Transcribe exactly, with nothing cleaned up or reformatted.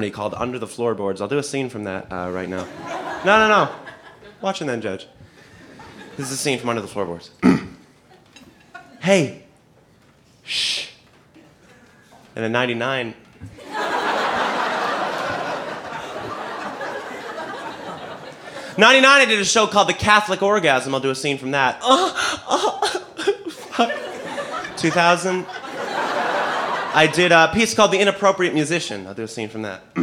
called Under the Floorboards. I'll do a scene from that uh, right now. No, no, no. Watch and then judge. This is a scene from Under the Floorboards. Hey. Shh. And in ninety-nine... ninety-nine, I did a show called The Catholic Orgasm. I'll do a scene from that. two thousand, I did a piece called The Inappropriate Musician. I'll do a scene from that.